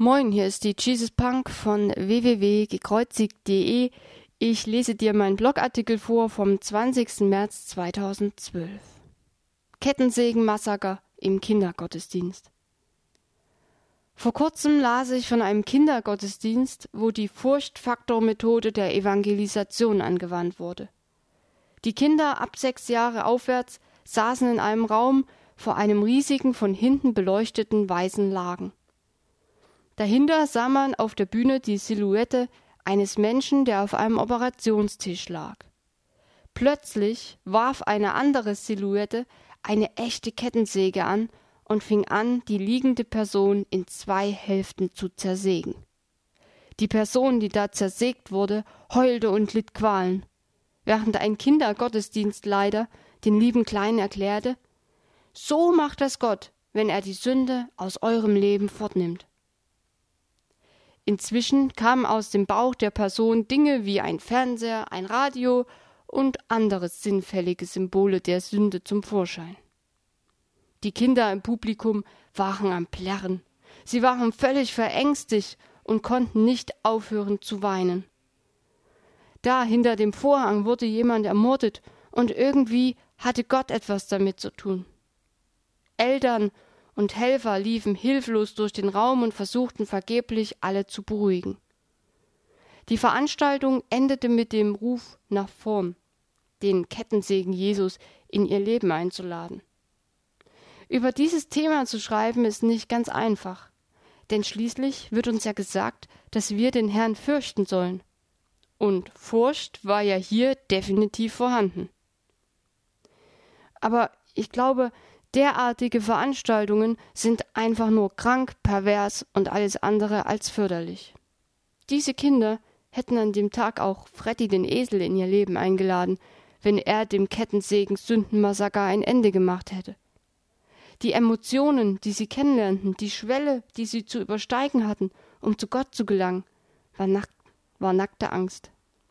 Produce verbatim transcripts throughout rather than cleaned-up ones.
Moin, hier ist die Jesus Punk von w w w punkt gekreuzigt punkt d e. Ich lese dir meinen Blogartikel vor vom zwanzigsten März zweitausendzwölf. Kettensägen-Massaker im Kindergottesdienst. Vor kurzem las ich von einem Kindergottesdienst, wo die Furchtfaktor-Methode der Evangelisation angewandt wurde. Die Kinder ab sechs Jahre aufwärts saßen in einem Raum vor einem riesigen, von hinten beleuchteten weißen Laken. Dahinter sah man auf der Bühne die Silhouette eines Menschen, der auf einem Operationstisch lag. Plötzlich warf eine andere Silhouette eine echte Kettensäge an und fing an, die liegende Person in zwei Hälften zu zersägen. Die Person, die da zersägt wurde, heulte und litt Qualen, während ein Kindergottesdienstleiter den lieben Kleinen erklärte: So macht das Gott, wenn er die Sünde aus eurem Leben fortnimmt. Inzwischen kamen aus dem Bauch der Person Dinge wie ein Fernseher, ein Radio und andere sinnfällige Symbole der Sünde zum Vorschein. Die Kinder im Publikum waren am Plärren. Sie waren völlig verängstigt und konnten nicht aufhören zu weinen. Da hinter dem Vorhang wurde jemand ermordet und irgendwie hatte Gott etwas damit zu tun. Eltern und Helfer liefen hilflos durch den Raum und versuchten vergeblich, alle zu beruhigen. Die Veranstaltung endete mit dem Ruf nach vorn, den Kettensägen Jesus in ihr Leben einzuladen. Über dieses Thema zu schreiben ist nicht ganz einfach, denn schließlich wird uns ja gesagt, dass wir den Herrn fürchten sollen. Und Furcht war ja hier definitiv vorhanden. Aber ich glaube, derartige Veranstaltungen sind einfach nur krank, pervers und alles andere als förderlich. Diese Kinder hätten an dem Tag auch Freddy den Esel in ihr Leben eingeladen, wenn er dem Kettensägen-Sündenmassaker ein Ende gemacht hätte. Die Emotionen, die sie kennenlernten, die Schwelle, die sie zu übersteigen hatten, um zu Gott zu gelangen, war, nack- war nackte Angst.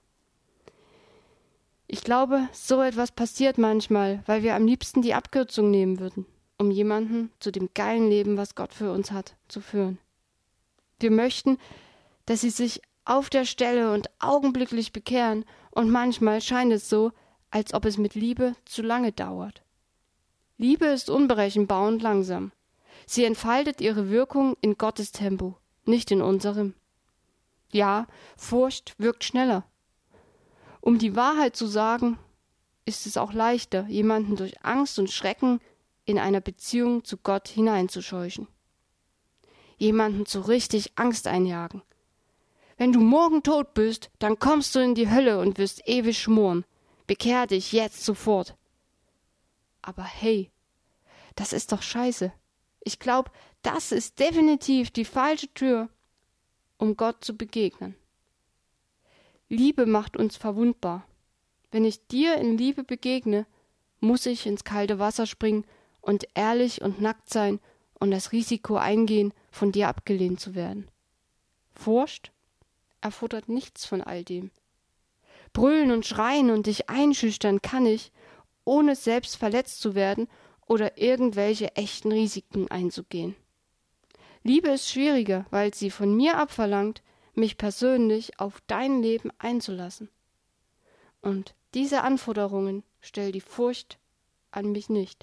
Ich glaube, so etwas passiert manchmal, weil wir am liebsten die Abkürzung nehmen würden, um jemanden zu dem geilen Leben, was Gott für uns hat, zu führen. Wir möchten, dass sie sich auf der Stelle und augenblicklich bekehren, und manchmal scheint es so, als ob es mit Liebe zu lange dauert. Liebe ist unberechenbar und langsam. Sie entfaltet ihre Wirkung in Gottes Tempo, nicht in unserem. Ja, Furcht wirkt schneller. Um die Wahrheit zu sagen, ist es auch leichter, jemanden durch Angst und Schrecken in einer Beziehung zu Gott hineinzuscheuchen. Jemanden so richtig Angst einjagen. Wenn du morgen tot bist, dann kommst du in die Hölle und wirst ewig schmoren. Bekehr dich jetzt sofort. Aber hey, das ist doch scheiße. Ich glaube, das ist definitiv die falsche Tür, um Gott zu begegnen. Liebe macht uns verwundbar. Wenn ich dir in Liebe begegne, muss ich ins kalte Wasser springen und ehrlich und nackt sein und das Risiko eingehen, von dir abgelehnt zu werden. Furcht erfordert nichts von all dem. Brüllen und schreien und dich einschüchtern kann ich, ohne selbst verletzt zu werden oder irgendwelche echten Risiken einzugehen. Liebe ist schwieriger, weil sie von mir abverlangt, mich persönlich auf dein Leben einzulassen. Und diese Anforderungen stellt die Furcht an mich nicht.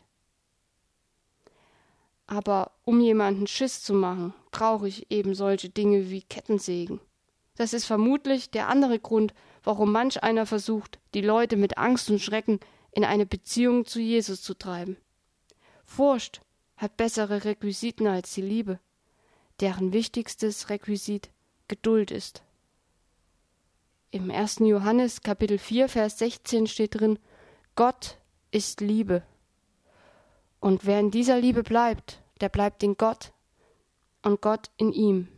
Aber um jemanden Schiss zu machen, brauche ich eben solche Dinge wie Kettensägen. Das ist vermutlich der andere Grund, warum manch einer versucht, die Leute mit Angst und Schrecken in eine Beziehung zu Jesus zu treiben. Furcht hat bessere Requisiten als die Liebe, deren wichtigstes Requisit Geduld ist. Im ersten Johannes Kapitel vier, Vers sechzehn steht drin: Gott ist Liebe. Und wer in dieser Liebe bleibt, der bleibt in Gott und Gott in ihm.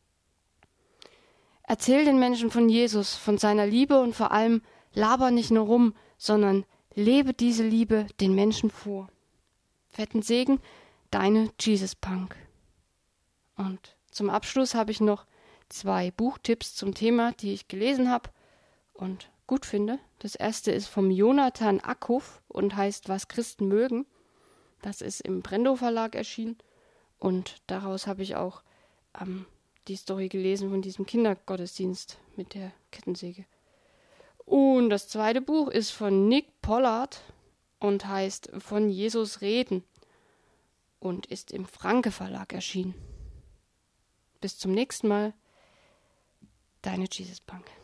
Erzähl den Menschen von Jesus, von seiner Liebe und vor allem laber nicht nur rum, sondern lebe diese Liebe den Menschen vor. Fetten Segen, deine Jesus Punk. Und zum Abschluss habe ich noch zwei Buchtipps zum Thema, die ich gelesen habe und gut finde. Das erste ist vom Jonathan Ackhoff und heißt Was Christen mögen. Das ist im Brendo Verlag erschienen und daraus habe ich auch ähm, die Story gelesen von diesem Kindergottesdienst mit der Kettensäge. Und das zweite Buch ist von Nick Pollard und heißt Von Jesus reden und ist im Franke Verlag erschienen. Bis zum nächsten Mal, deine Jesus Punk.